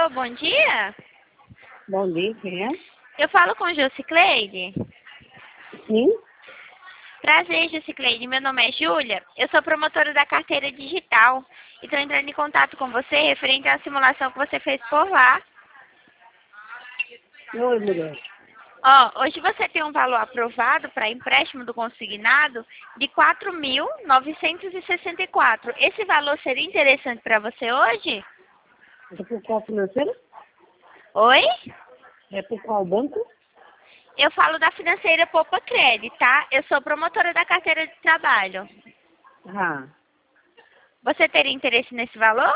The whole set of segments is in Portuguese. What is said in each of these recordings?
Alô, bom dia. Bom dia, quem é? Eu falo com Josicleide. Sim? Prazer, Josicleide. Meu nome é Júlia. Eu sou promotora da carteira digital. E estou entrando em contato com você referente à simulação que você fez por lá. Oi, mulher. Hoje você tem um valor aprovado para empréstimo do consignado de 4.964. Esse valor seria interessante para você hoje? É por qual financeira? Oi? É por qual banco? Eu falo da financeira Poupa Crédito, tá? Eu sou promotora da carteira de trabalho. Ah, Você teria interesse nesse valor?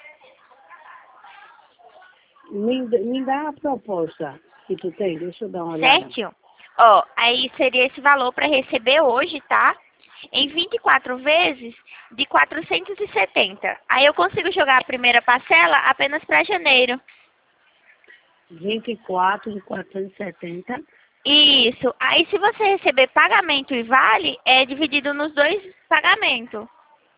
me dá a proposta que tu tem, deixa eu dar uma olhada. Certo? Aí seria esse valor para receber hoje, tá? Em 24 vezes de 470. Aí eu consigo jogar a primeira parcela apenas para janeiro. 24 de 470. Isso. Aí se você receber pagamento e vale, é dividido nos dois pagamentos.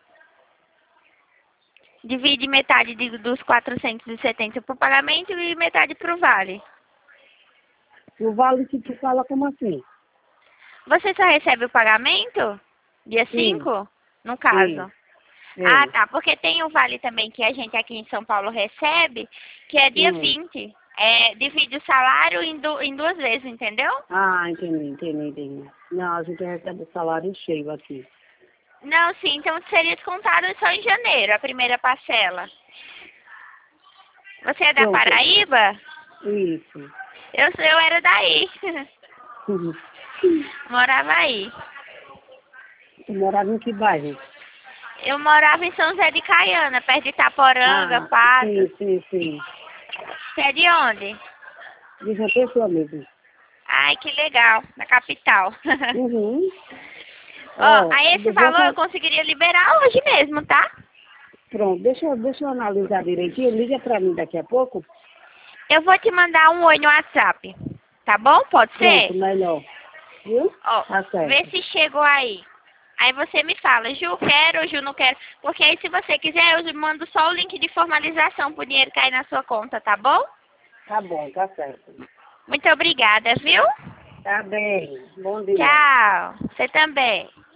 Divide metade dos 470 para o pagamento e metade para o vale. O vale que tu fala como assim? Você só recebe o pagamento? Dia Sim, 5, no sim, caso? Ah, é. tá. Porque tem o vale também que a gente aqui em São Paulo recebe, que é dia Hum. 20. Divide o salário em duas vezes, entendeu? Ah, entendi. Não, a gente recebe o salário cheio aqui. Não, sim. Então seria descontado só em janeiro, a primeira parcela. Você é da Pronto, Paraíba? isso. Eu era daí. Morava aí. Tu morava em que bairro? Eu morava em São José de Caiana, perto de Itaporanga, Ah, Patos. sim. Você é de onde? De João Pessoa mesmo. Ai, que legal, na capital. Uhum. Ó, Aí esse valor eu conseguiria liberar hoje mesmo, tá? pronto, deixa eu analisar direitinho. Liga pra mim daqui a pouco. Eu vou te mandar um oi no WhatsApp, tá bom? Pode Pronto, ser? melhor. Viu? Tá Vê certo. se chegou aí. Aí você me fala, Ju, quero ou Ju, não quero. Porque aí se você quiser, eu mando só o link de formalização pro dinheiro cair na sua conta, tá bom? Tá bom, tá certo. Muito obrigada, viu? Tá bem. Bom dia. Tchau. Você também.